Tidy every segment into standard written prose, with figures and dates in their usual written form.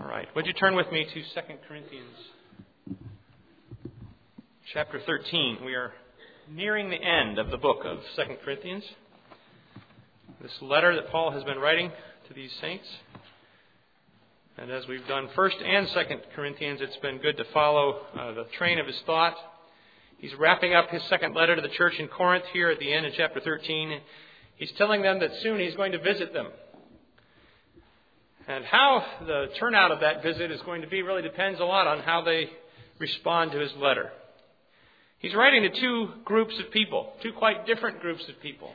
All right. Would you turn with me to 2 Corinthians chapter 13. We are nearing the end of the book of 2 Corinthians. This letter that Paul has been writing to these saints. And as we've done 1st and 2 Corinthians, it's been good to follow the train of his thought. He's wrapping up his second letter to the church in Corinth here at the end in chapter 13. He's telling them that soon he's going to visit them. And how the turnout of that visit is going to be really depends a lot on how they respond to his letter. He's writing to two groups of people, two quite different groups of people.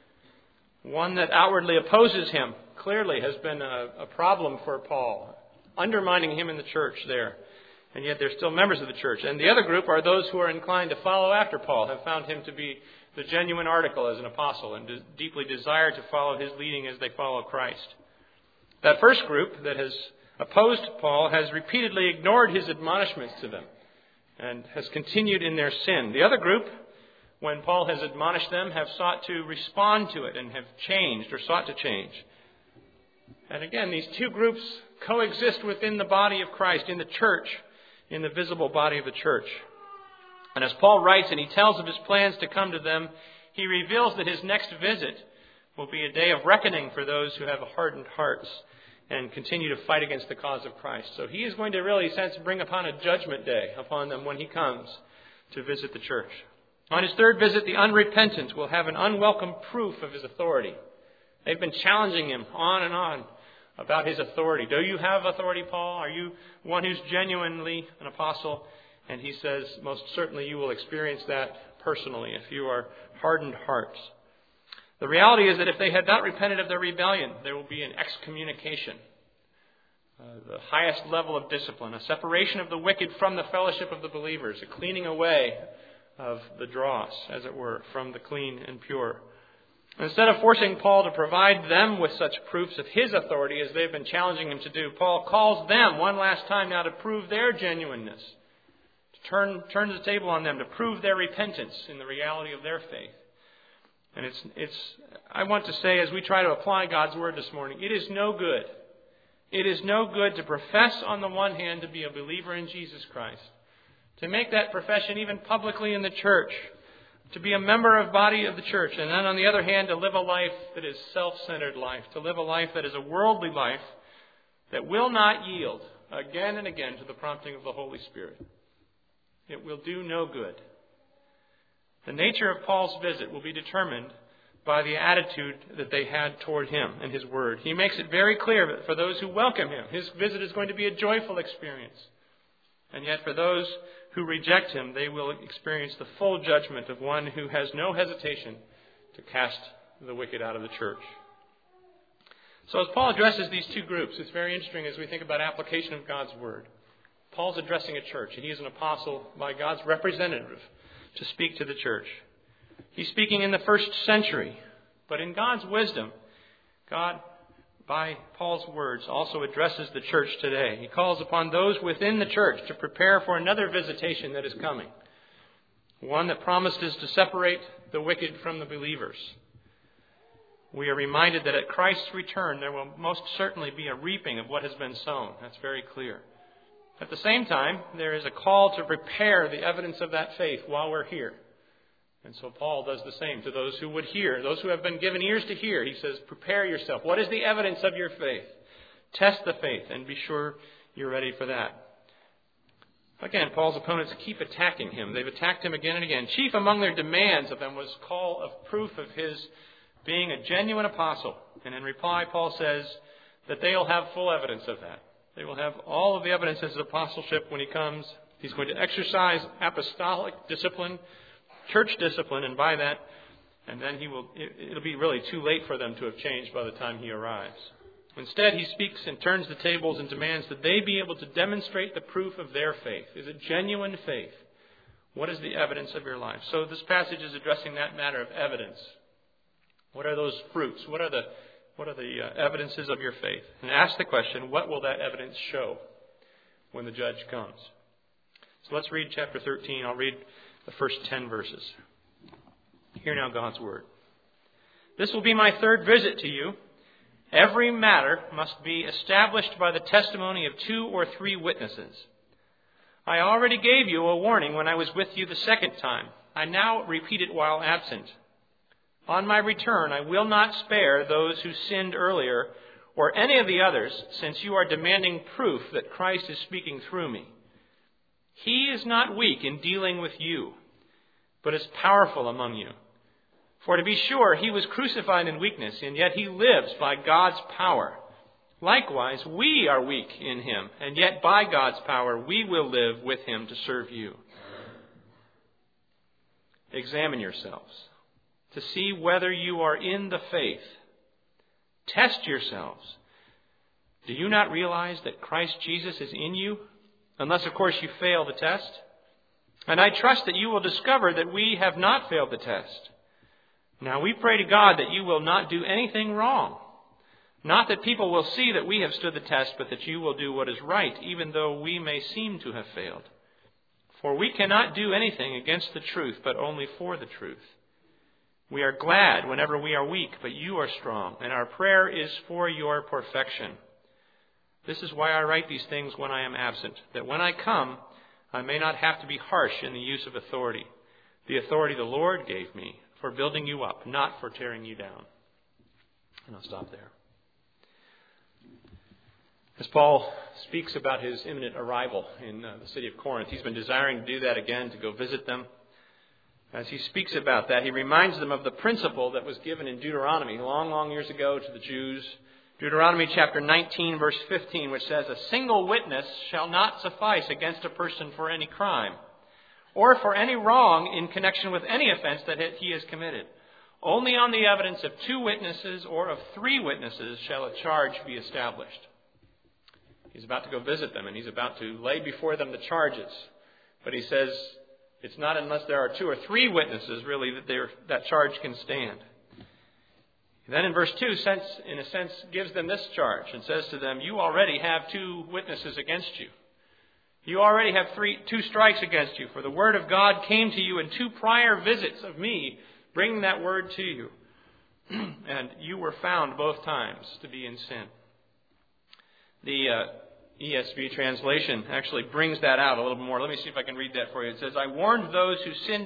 One that outwardly opposes him clearly has been a problem for Paul, undermining him in the church there. And yet they're still members of the church. And the other group are those who are inclined to follow after Paul, have found him to be the genuine article as an apostle and deeply desire to follow his leading as they follow Christ. That first group that has opposed Paul has repeatedly ignored his admonishments to them and has continued in their sin. The other group, when Paul has admonished them, have sought to respond to it and have changed or sought to change. And again, these two groups coexist within the body of Christ, in the church, in the visible body of the church. And as Paul writes and he tells of his plans to come to them, he reveals that his next visit will be a day of reckoning for those who have hardened hearts and continue to fight against the cause of Christ. So he is going to really, in a sense, bring upon a judgment day upon them when he comes to visit the church. On his third visit, the unrepentant will have an unwelcome proof of his authority. They've been challenging him on and on about his authority. Do you have authority, Paul? Are you one who's genuinely an apostle? And he says, most certainly you will experience that personally if you are hardened hearts. The reality is that if they had not repented of their rebellion, there will be an excommunication, the highest level of discipline, a separation of the wicked from the fellowship of the believers, a cleaning away of the dross, as it were, from the clean and pure. Instead of forcing Paul to provide them with such proofs of his authority as they've been challenging him to do, Paul calls them one last time now to prove their genuineness, to turn the table on them, to prove their repentance in the reality of their faith. And I want to say, as we try to apply God's Word this morning, it is no good. It is no good to profess on the one hand to be a believer in Jesus Christ, to make that profession even publicly in the church, to be a member of body of the church, and then on the other hand to live a life that is self-centered life, to live a life that is a worldly life that will not yield again and again to the prompting of the Holy Spirit. It will do no good. The nature of Paul's visit will be determined by the attitude that they had toward him and his word. He makes it very clear that for those who welcome him, his visit is going to be a joyful experience. And yet for those who reject him, they will experience the full judgment of one who has no hesitation to cast the wicked out of the church. So as Paul addresses these two groups, it's very interesting as we think about application of God's word. Paul's addressing a church, and he is an apostle by God's representative to speak to the church. He's speaking in the first century, but in God's wisdom, God, by Paul's words, also addresses the church today. He calls upon those within the church to prepare for another visitation that is coming, one that promises to separate the wicked from the believers. We are reminded that at Christ's return, there will most certainly be a reaping of what has been sown. That's very clear. At the same time, there is a call to prepare the evidence of that faith while we're here. And so Paul does the same to those who would hear, those who have been given ears to hear. He says, prepare yourself. What is the evidence of your faith? Test the faith and be sure you're ready for that. Again, Paul's opponents keep attacking him. They've attacked him again and again. Chief among their demands of them was call of proof of his being a genuine apostle. And in reply, Paul says that they'll have full evidence of that. They will have all of the evidence of his apostleship when he comes. He's going to exercise apostolic discipline, church discipline, and by that, and then it'll be really too late for them to have changed by the time he arrives. Instead, he speaks and turns the tables and demands that they be able to demonstrate the proof of their faith. Is it genuine faith? What is the evidence of your life? So this passage is addressing that matter of evidence. What are those fruits? What are the evidences of your faith? And ask the question, what will that evidence show when the judge comes? So let's read chapter 13. I'll read the first 10 verses. Hear now God's word. This will be my third visit to you, Every matter must be established by the testimony of 2 or 3 witnesses. I already gave you a warning when I was with you the second time. I now repeat it while absent. On my return, I will not spare those who sinned earlier or any of the others, since you are demanding proof that Christ is speaking through me. He is not weak in dealing with you, but is powerful among you. For to be sure, he was crucified in weakness, and yet he lives by God's power. Likewise, we are weak in him, and yet by God's power we will live with him to serve you. Examine yourselves to see whether you are in the faith. Test yourselves. Do you not realize that Christ Jesus is in you? Unless, of course, you fail the test. And I trust that you will discover that we have not failed the test. Now we pray to God that you will not do anything wrong. Not that people will see that we have stood the test, but that you will do what is right, even though we may seem to have failed. For we cannot do anything against the truth, but only for the truth. We are glad whenever we are weak, but you are strong, and our prayer is for your perfection. This is why I write these things when I am absent, that when I come, I may not have to be harsh in the use of authority, the authority the Lord gave me for building you up, not for tearing you down. And I'll stop there. As Paul speaks about his imminent arrival in the city of Corinth, he's been desiring to do that again, to go visit them. As he speaks about that, he reminds them of the principle that was given in Deuteronomy long, long years ago to the Jews. Deuteronomy chapter 19, verse 15, which says, "A single witness shall not suffice against a person for any crime, or for any wrong in connection with any offense that he has committed. Only on the evidence of 2 witnesses or of 3 witnesses shall a charge be established." He's about to go visit them, and he's about to lay before them the charges. But he says it's not unless there are 2 or 3 witnesses, really, that charge can stand. Then in verse 2, in a sense, gives them this charge and says to them, you already have 2 witnesses against you. You already have 2 strikes against you, for the word of God came to you in 2 prior visits of me, bringing that word to you. And you were found both times to be in sin. The ESV translation actually brings that out a little bit more. Let me see if I can read that for you. It says, I warned those who sinned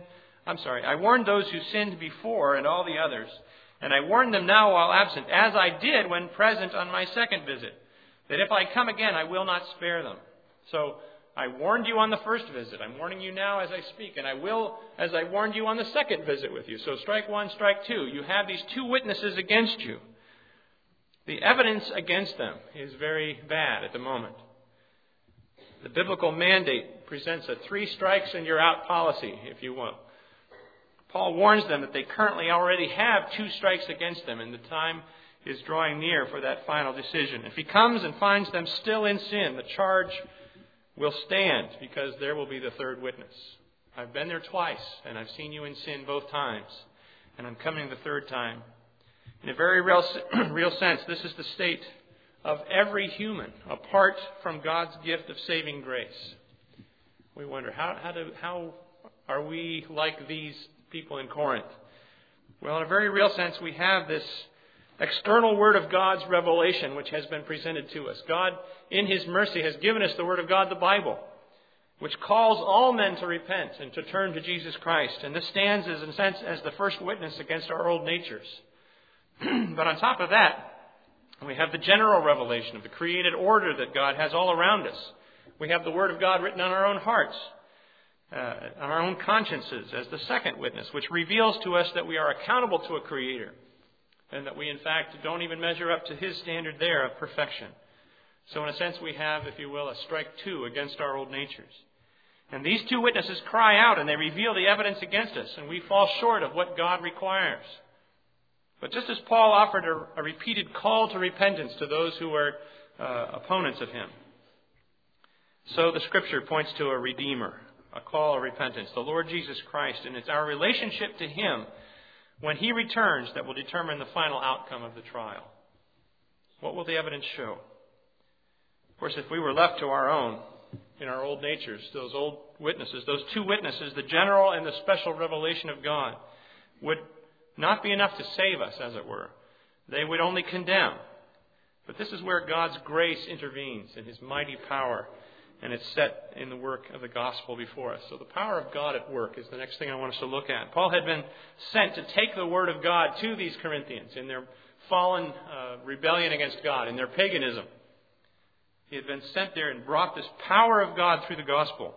before and all the others, and I warn them now while absent, as I did when present on my second visit, that if I come again, I will not spare them. So I warned you on the first visit. I'm warning you now as I speak, and I will as I warned you on the second visit with you. So strike 1, strike 2. You have these 2 witnesses against you. The evidence against them is very bad at the moment. The biblical mandate presents a 3 strikes and you're out policy, if you will. Paul warns them that they currently already have 2 strikes against them, and the time is drawing near for that final decision. If he comes and finds them still in sin, the charge will stand, because there will be the 3rd witness. I've been there twice, and I've seen you in sin both times, and I'm coming the 3rd time. In a very real sense, this is the state of every human, apart from God's gift of saving grace. We wonder, how are we like these people in Corinth? Well, in a very real sense, we have this external Word of God's revelation, which has been presented to us. God, in His mercy, has given us the Word of God, the Bible, which calls all men to repent and to turn to Jesus Christ. And this stands, in a sense, as the first witness against our old natures. But on top of that, we have the general revelation of the created order that God has all around us. We have the Word of God written on our own hearts, on our own consciences as the second witness, which reveals to us that we are accountable to a Creator, and that we, in fact, don't even measure up to His standard there of perfection. So in a sense, we have, if you will, a strike 2 against our old natures. And these 2 witnesses cry out, and they reveal the evidence against us, and we fall short of what God requires. But just as Paul offered a repeated call to repentance to those who were opponents of him, so the Scripture points to a Redeemer, a call of repentance, the Lord Jesus Christ. And it's our relationship to Him when He returns that will determine the final outcome of the trial. What will the evidence show? Of course, if we were left to our own, in our old natures, those old witnesses, those 2 witnesses, the general and the special revelation of God, would not be enough to save us, as it were. They would only condemn. But this is where God's grace intervenes in His mighty power, and it's set in the work of the gospel before us. So the power of God at work is the next thing I want us to look at. Paul had been sent to take the word of God to these Corinthians in their fallen rebellion against God, in their paganism. He had been sent there and brought this power of God through the gospel.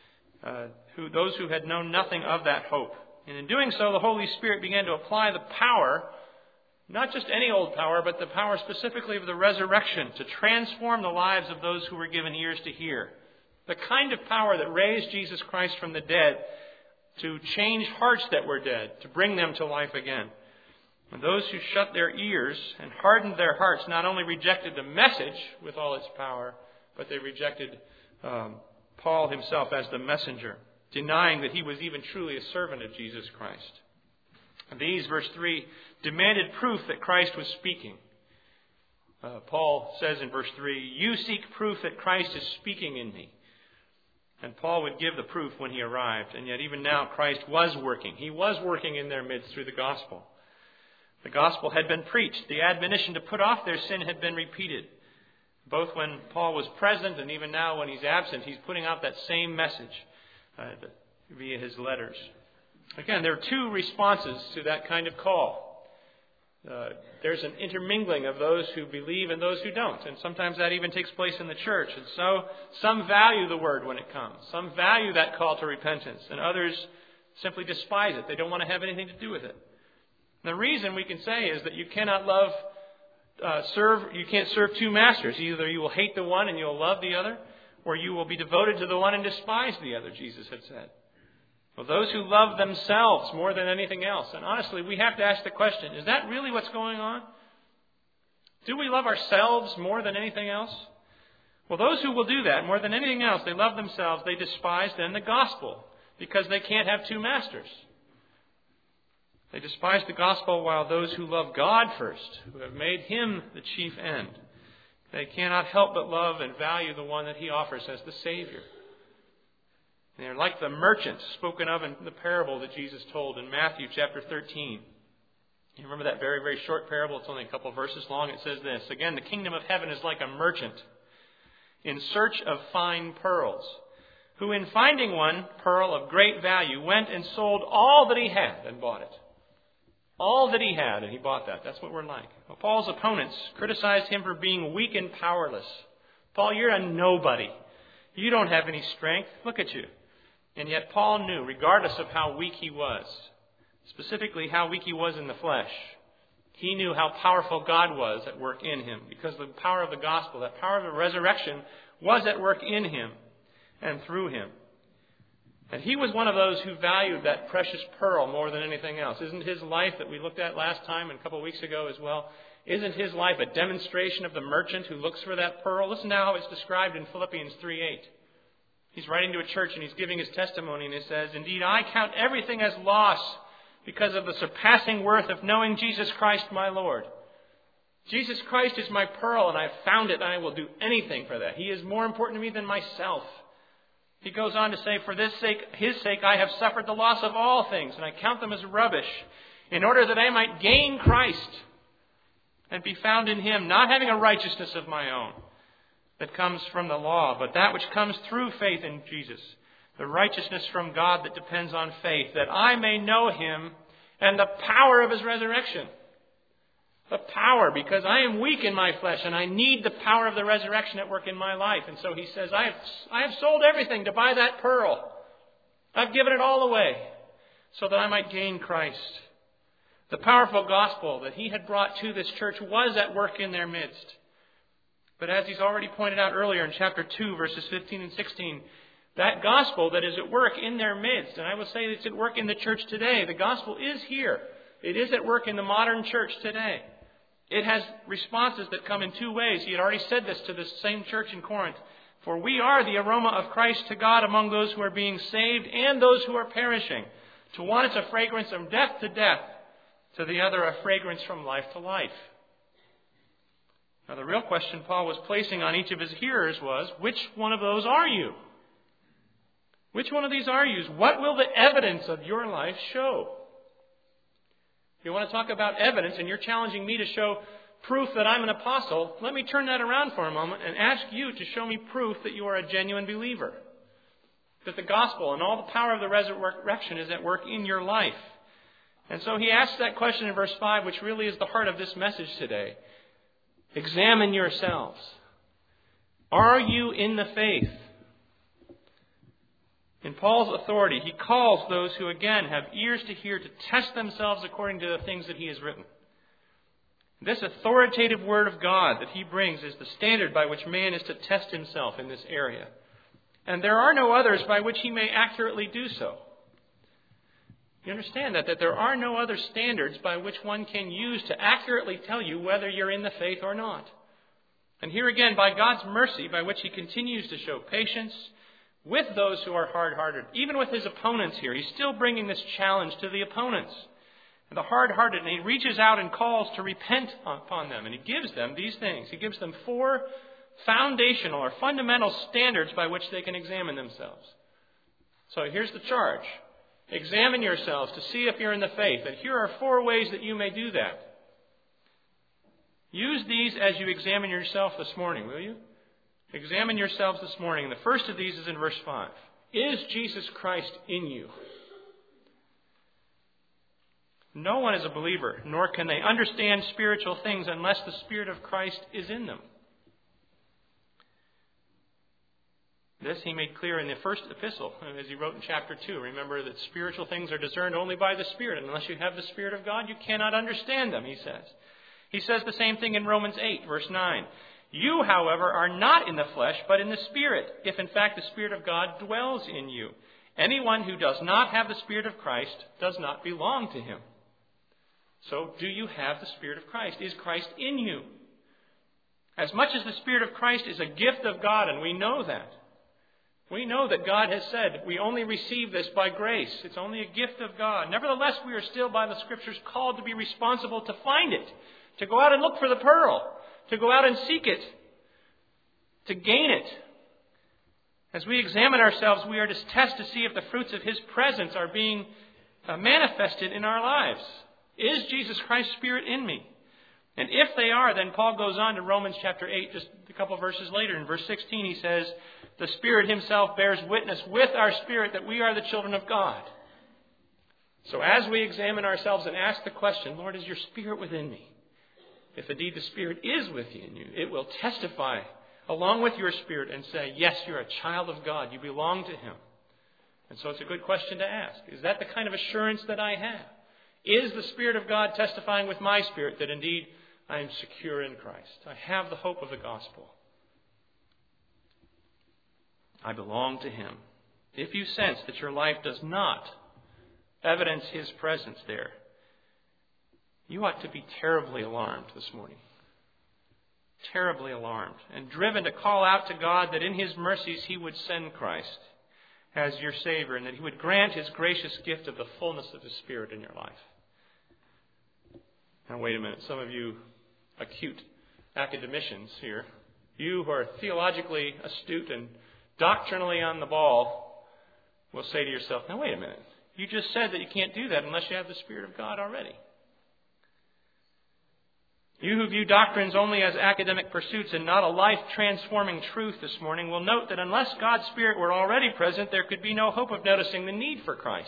Those who had known nothing of that hope. And in doing so, the Holy Spirit began to apply the power, not just any old power, but the power specifically of the resurrection, to transform the lives of those who were given ears to hear. The kind of power that raised Jesus Christ from the dead to change hearts that were dead, to bring them to life again. And those who shut their ears and hardened their hearts not only rejected the message with all its power, but they rejected Paul himself as the messenger, denying that he was even truly a servant of Jesus Christ. And these, verse 3, demanded proof that Christ was speaking. Paul says in verse 3, "You seek proof that Christ is speaking in me." And Paul would give the proof when he arrived. And yet even now Christ was working. He was working in their midst through the gospel. The gospel had been preached. The admonition to put off their sin had been repeated. Both when Paul was present and even now when he's absent, he's putting out that same message via his letters. Again, there are two responses to that kind of call. There's an intermingling of those who believe and those who don't. And sometimes that even takes place in the church. And so some value the word when it comes. Some value that call to repentance. And others simply despise it. They don't want to have anything to do with it. The reason we can say is that you cannot you can't serve two masters. Either you will hate the one and you'll love the other, or you will be devoted to the one and despise the other, Jesus had said. Well, those who love themselves more than anything else. And honestly, we have to ask the question, is that really what's going on? Do we love ourselves more than anything else? Well, those who will do that more than anything else, they love themselves, they despise then the gospel, because they can't have two masters. They despise the gospel, while those who love God first, who have made Him the chief end, they cannot help but love and value the one that He offers as the Savior. And they're like the merchants spoken of in the parable that Jesus told in Matthew chapter 13. You remember that very, very short parable? It's only a couple of verses long. It says this: "Again, the kingdom of heaven is like a merchant in search of fine pearls, who in finding one pearl of great value went and sold all that he had and bought it." All that he had, and he bought that. That's what we're like. Well, Paul's opponents criticized him for being weak and powerless. Paul, you're a nobody. You don't have any strength. Look at you. And yet Paul knew, regardless of how weak he was, specifically how weak he was in the flesh, he knew how powerful God was at work in him, because the power of the gospel, that power of the resurrection, was at work in him and through him. And he was one of those who valued that precious pearl more than anything else. Isn't his life, that we looked at last time and a couple of weeks ago as well, isn't his life a demonstration of the merchant who looks for that pearl? Listen now how it's described in Philippians 3:8. He's writing to a church and he's giving his testimony, and he says, "Indeed, I count everything as loss because of the surpassing worth of knowing Jesus Christ my Lord. Jesus Christ is my pearl, and I've found it, and I will do anything for that. He is more important to me than myself." He goes on to say, "For this sake, His sake, I have suffered the loss of all things, and I count them as rubbish, in order that I might gain Christ and be found in Him, not having a righteousness of my own that comes from the law, but that which comes through faith in Jesus, the righteousness from God that depends on faith, that I may know Him and the power of His resurrection." The power, because I am weak in my flesh and I need the power of the resurrection at work in my life. And so he says, I have sold everything to buy that pearl. I've given it all away so that I might gain Christ. The powerful gospel that he had brought to this church was at work in their midst. But as he's already pointed out earlier in chapter 2, verses 15 and 16, that gospel that is at work in their midst, and I will say it's at work in the church today, the gospel is here. It is at work in the modern church today. It has responses that come in two ways. He had already said this to the same church in Corinth. "For we are the aroma of Christ to God among those who are being saved and those who are perishing. To one it's a fragrance from death to death, to the other a fragrance from life to life." Now the real question Paul was placing on each of his hearers was, which one of those are you? Which one of these are you? What will the evidence of your life show? You want to talk about evidence, and you're challenging me to show proof that I'm an apostle. Let me turn that around for a moment and ask you to show me proof that you are a genuine believer. That the gospel and all the power of the resurrection is at work in your life. And so he asks that question in verse 5, which really is the heart of this message today. Examine yourselves. Are you in the faith? In Paul's authority, he calls those who again have ears to hear to test themselves according to the things that he has written. This authoritative word of God that he brings is the standard by which man is to test himself in this area. And there are no others by which he may accurately do so. You understand that there are no other standards by which one can use to accurately tell you whether you're in the faith or not. And here again, by God's mercy, by which he continues to show patience with those who are hard-hearted, even with his opponents here, he's still bringing this challenge to the opponents. And the hard-hearted, and he reaches out and calls to repent upon them, and he gives them these things. He gives them 4 foundational or fundamental standards by which they can examine themselves. So here's the charge. Examine yourselves to see if you're in the faith. And here are 4 ways that you may do that. Use these as you examine yourself this morning, will you? Examine yourselves this morning. And the first of these is in verse 5. Is Jesus Christ in you? No one is a believer, nor can they understand spiritual things unless the Spirit of Christ is in them. This he made clear in the first epistle, as he wrote in chapter 2. Remember that spiritual things are discerned only by the Spirit. And unless you have the Spirit of God, you cannot understand them, he says. He says the same thing in Romans 8, verse 9. You, however, are not in the flesh, but in the Spirit, if in fact the Spirit of God dwells in you. Anyone who does not have the Spirit of Christ does not belong to him. So, do you have the Spirit of Christ? Is Christ in you? As much as the Spirit of Christ is a gift of God, and we know that. We know that God has said we only receive this by grace. It's only a gift of God. Nevertheless, we are still by the Scriptures called to be responsible to find it, to go out and look for the pearl, to go out and seek it, to gain it. As we examine ourselves, we are to test to see if the fruits of His presence are being manifested in our lives. Is Jesus Christ's Spirit in me? And if they are, then Paul goes on to Romans chapter 8, just a couple of verses later. In verse 16 he says, the Spirit Himself bears witness with our spirit that we are the children of God. So as we examine ourselves and ask the question, Lord, is your Spirit within me? If indeed the Spirit is within you, it will testify along with your spirit and say, yes, you're a child of God. You belong to Him. And so it's a good question to ask. Is that the kind of assurance that I have? Is the Spirit of God testifying with my spirit that indeed I am secure in Christ? I have the hope of the gospel. I belong to Him. If you sense that your life does not evidence His presence there, you ought to be terribly alarmed this morning. Terribly alarmed and driven to call out to God that in His mercies He would send Christ as your Savior and that He would grant His gracious gift of the fullness of His Spirit in your life. Now wait a minute. Some of you acute academicians here, you who are theologically astute and doctrinally on the ball, will say to yourself, now wait a minute. You just said that you can't do that unless you have the Spirit of God already. You who view doctrines only as academic pursuits and not a life-transforming truth this morning will note that unless God's Spirit were already present, there could be no hope of noticing the need for Christ.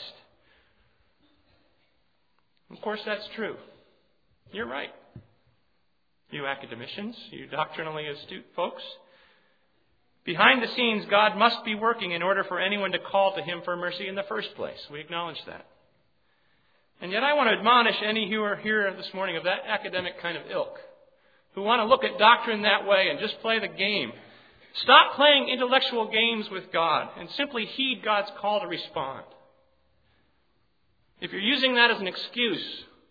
Of course, that's true. You're right. You academicians, you doctrinally astute folks. Behind the scenes, God must be working in order for anyone to call to Him for mercy in the first place. We acknowledge that. And yet I want to admonish any who are here this morning of that academic kind of ilk, who want to look at doctrine that way and just play the game. Stop playing intellectual games with God and simply heed God's call to respond. If you're using that as an excuse,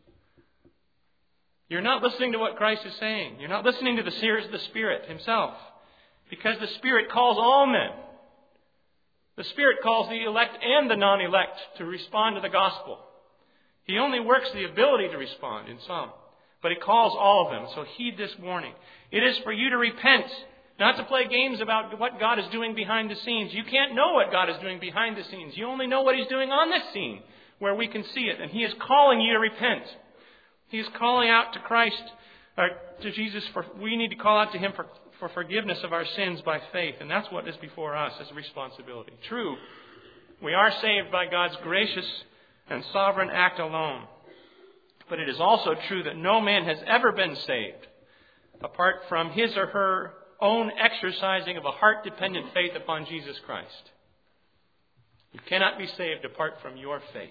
you're not listening to what Christ is saying. You're not listening to the Spirit Himself. Because the Spirit calls all men. The Spirit calls the elect and the non-elect to respond to the gospel. He only works the ability to respond in some. But He calls all of them. So heed this warning. It is for you to repent. Not to play games about what God is doing behind the scenes. You can't know what God is doing behind the scenes. You only know what He's doing on this scene, where we can see it. And He is calling you to repent. He is calling out to Christ, or to Jesus, we need to call out to Him for forgiveness of our sins by faith. And that's what is before us as a responsibility. True, we are saved by God's gracious and sovereign act alone. But it is also true that no man has ever been saved apart from his or her own exercising of a heart-dependent faith upon Jesus Christ. You cannot be saved apart from your faith.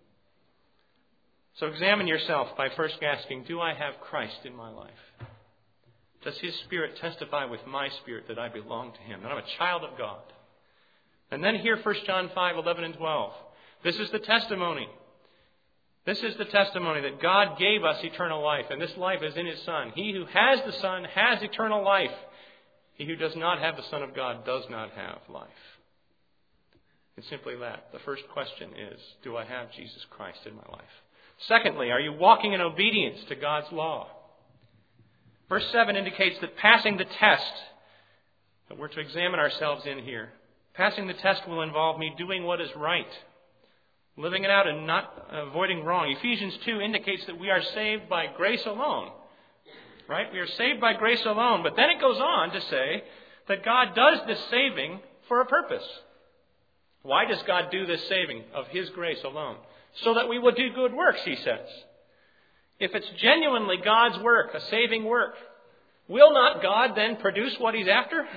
So examine yourself by first asking, do I have Christ in my life? Does His Spirit testify with my spirit that I belong to Him, that I'm a child of God? And then hear 1 John 5:11 and 12. This is the testimony. This is the testimony that God gave us eternal life, and this life is in His Son. He who has the Son has eternal life. He who does not have the Son of God does not have life. It's simply that. The first question is, do I have Jesus Christ in my life? Secondly, are you walking in obedience to God's law? Verse 7 indicates that passing the test that we're to examine ourselves in here, passing the test will involve me doing what is right, living it out and not avoiding wrong. Ephesians 2 indicates that we are saved by grace alone. Right? We are saved by grace alone. But then it goes on to say that God does this saving for a purpose. Why does God do this saving of His grace alone? So that we will do good works, He says. If it's genuinely God's work, a saving work, will not God then produce what He's after?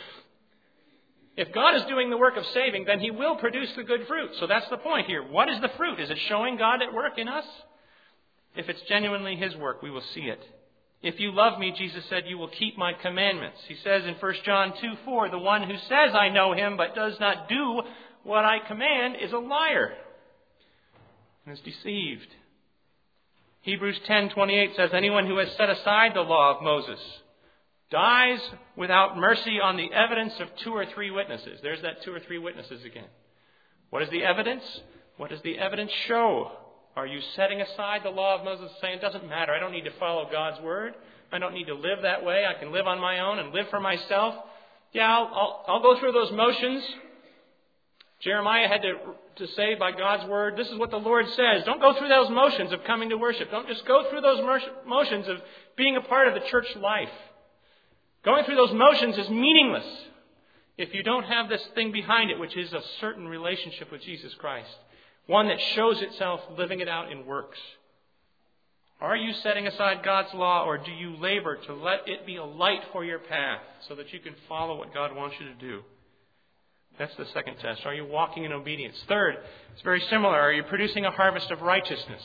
If God is doing the work of saving, then He will produce the good fruit. So that's the point here. What is the fruit? Is it showing God at work in us? If it's genuinely His work, we will see it. If you love me, Jesus said, you will keep my commandments. He says in 1 John 2:4, the one who says I know Him but does not do what I command is a liar and is deceived. Hebrews 10:28 says, anyone who has set aside the law of Moses dies without mercy on the evidence of 2 or 3 witnesses. There's that 2 or 3 witnesses again. What is the evidence? What does the evidence show? Are you setting aside the law of Moses, saying it doesn't matter, I don't need to follow God's word, I don't need to live that way, I can live on my own and live for myself? Yeah, I'll go through those motions. Jeremiah had to say by God's word, this is what the Lord says. Don't go through those motions of coming to worship. Don't just go through those motions of being a part of the church life. Going through those motions is meaningless if you don't have this thing behind it, which is a certain relationship with Jesus Christ. One that shows itself living it out in works. Are you setting aside God's law, or do you labor to let it be a light for your path so that you can follow what God wants you to do? That's the second test. Are you walking in obedience? Third, it's very similar. Are you producing a harvest of righteousness?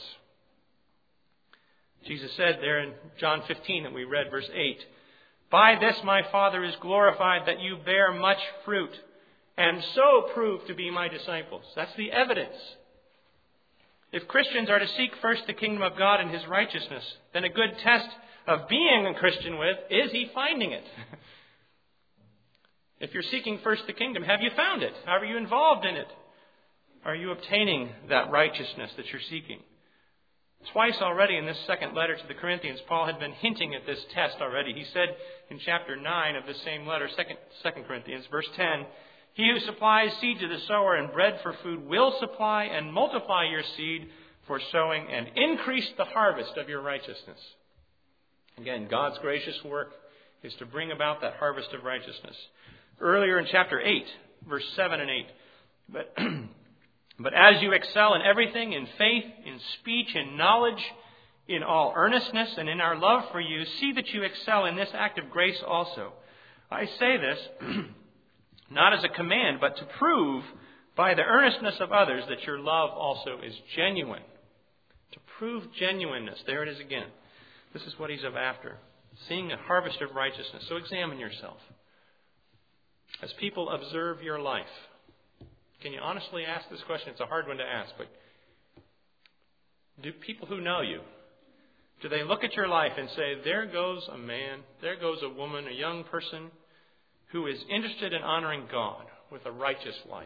Jesus said there in John 15 that we read, verse 8, by this my Father is glorified, that you bear much fruit, and so prove to be my disciples. That's the evidence. If Christians are to seek first the kingdom of God and His righteousness, then a good test of being a Christian is He finding it? If you're seeking first the kingdom, have you found it? Are you involved in it? Are you obtaining that righteousness that you're seeking? Twice already in this second letter to the Corinthians, Paul had been hinting at this test already. He said in chapter 9 of the same letter, 2 Corinthians, verse 10, he who supplies seed to the sower and bread for food will supply and multiply your seed for sowing and increase the harvest of your righteousness. Again, God's gracious work is to bring about that harvest of righteousness. Earlier in chapter 8, verse 7 and 8, But as you excel in everything, in faith, in speech, in knowledge, in all earnestness, and in our love for you, see that you excel in this act of grace also. I say this not as a command, but to prove by the earnestness of others that your love also is genuine. To prove genuineness. There it is again. This is what He's after. Seeing a harvest of righteousness. So examine yourself. As people observe your life, can you honestly ask this question? It's a hard one to ask, but do people who know you, do they look at your life and say, there goes a man, there goes a woman, a young person who is interested in honoring God with a righteous life?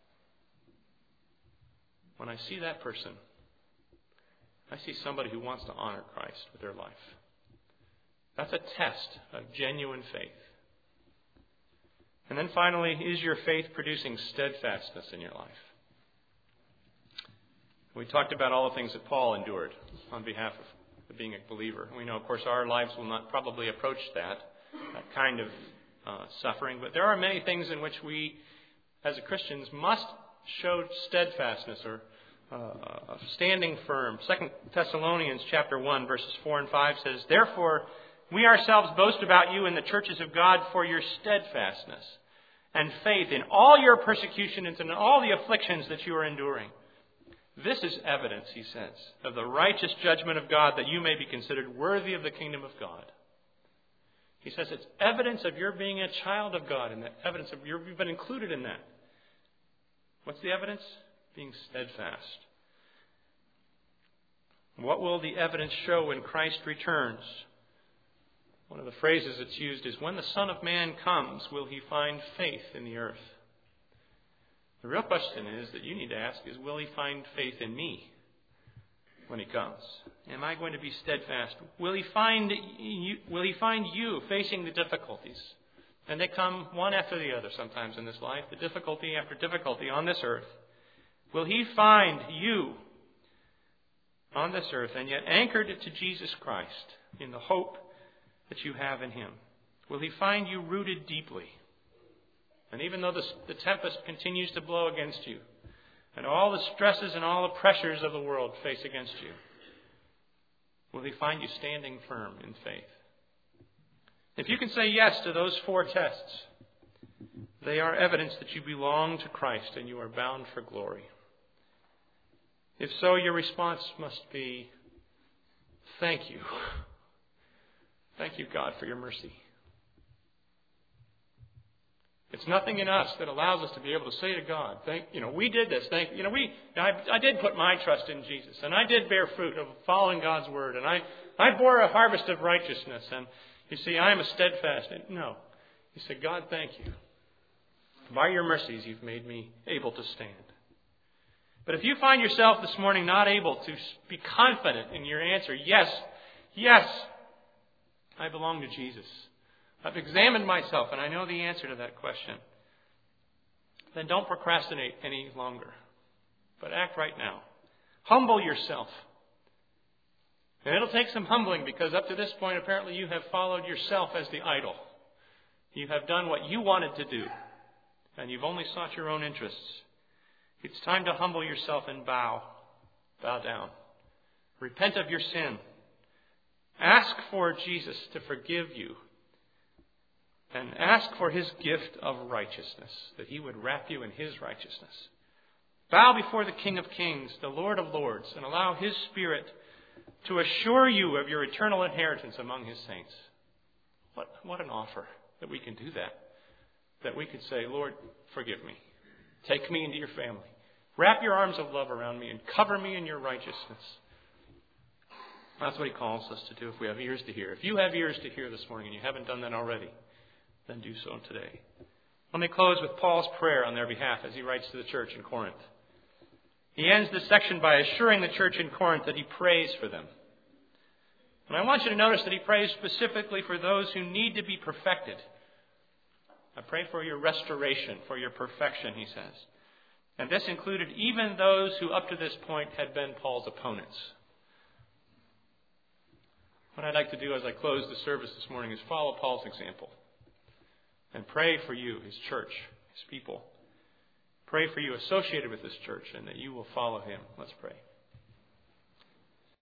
When I see that person, I see somebody who wants to honor Christ with their life. That's a test of genuine faith. And then finally, is your faith producing steadfastness in your life? We talked about all the things that Paul endured on behalf of of being a believer. We know, of course, our lives will not probably approach that kind of suffering, but there are many things in which we, as Christians, must show steadfastness or standing firm. 2 Thessalonians chapter 1, verses 4 and 5 says, "Therefore, we ourselves boast about you in the churches of God for your steadfastness and faith in all your persecutions and in all the afflictions that you are enduring. This is evidence," he says, "of the righteous judgment of God, that you may be considered worthy of the kingdom of God." He says it's evidence of your being a child of God, and the evidence of you've been included in that. What's the evidence? Being steadfast. What will the evidence show when Christ returns? One of the phrases that's used is, "When the Son of Man comes, will he find faith in the earth?" The real question is that you need to ask is, will he find faith in me when he comes? Am I going to be steadfast? Will he find you facing the difficulties? And they come one after the other sometimes in this life, the difficulty after difficulty on this earth. Will he find you on this earth and yet anchored to Jesus Christ in the hope that you have in him? Will he find you rooted deeply? And even though the tempest continues to blow against you, and all the stresses and all the pressures of the world face against you, will he find you standing firm in faith? If you can say yes to those 4 tests, they are evidence that you belong to Christ and you are bound for glory. If so, your response must be, "Thank you. Thank you, God, for your mercy." It's nothing in us that allows us to be able to say to God, we did this. I did put my trust in Jesus, and I did bear fruit of following God's word, and I bore a harvest of righteousness, and you see, I am a steadfast. No. You say, "God, thank you. By your mercies, you've made me able to stand." But if you find yourself this morning not able to be confident in your answer, yes, I belong to Jesus, I've examined myself and I know the answer to that question, then don't procrastinate any longer, but act right now. Humble yourself. And it'll take some humbling, because up to this point, apparently you have followed yourself as the idol. You have done what you wanted to do, and you've only sought your own interests. It's time to humble yourself and bow down. Repent of your sin. Ask for Jesus to forgive you. And ask for his gift of righteousness, that he would wrap you in his righteousness. Bow before the King of Kings, the Lord of Lords, and allow his Spirit to assure you of your eternal inheritance among his saints. What an offer that we can do that. That we could say, "Lord, forgive me. Take me into your family. Wrap your arms of love around me and cover me in your righteousness." That's what he calls us to do if we have ears to hear. If you have ears to hear this morning and you haven't done that already, then do so today. Let me close with Paul's prayer on their behalf as he writes to the church in Corinth. He ends this section by assuring the church in Corinth that he prays for them. And I want you to notice that he prays specifically for those who need to be perfected. I pray for your restoration, for your perfection, he says. And this included even those who up to this point had been Paul's opponents. What I'd like to do as I close the service this morning is follow Paul's example and pray for you, his church, his people. Pray for you associated with this church, and that you will follow him. Let's pray.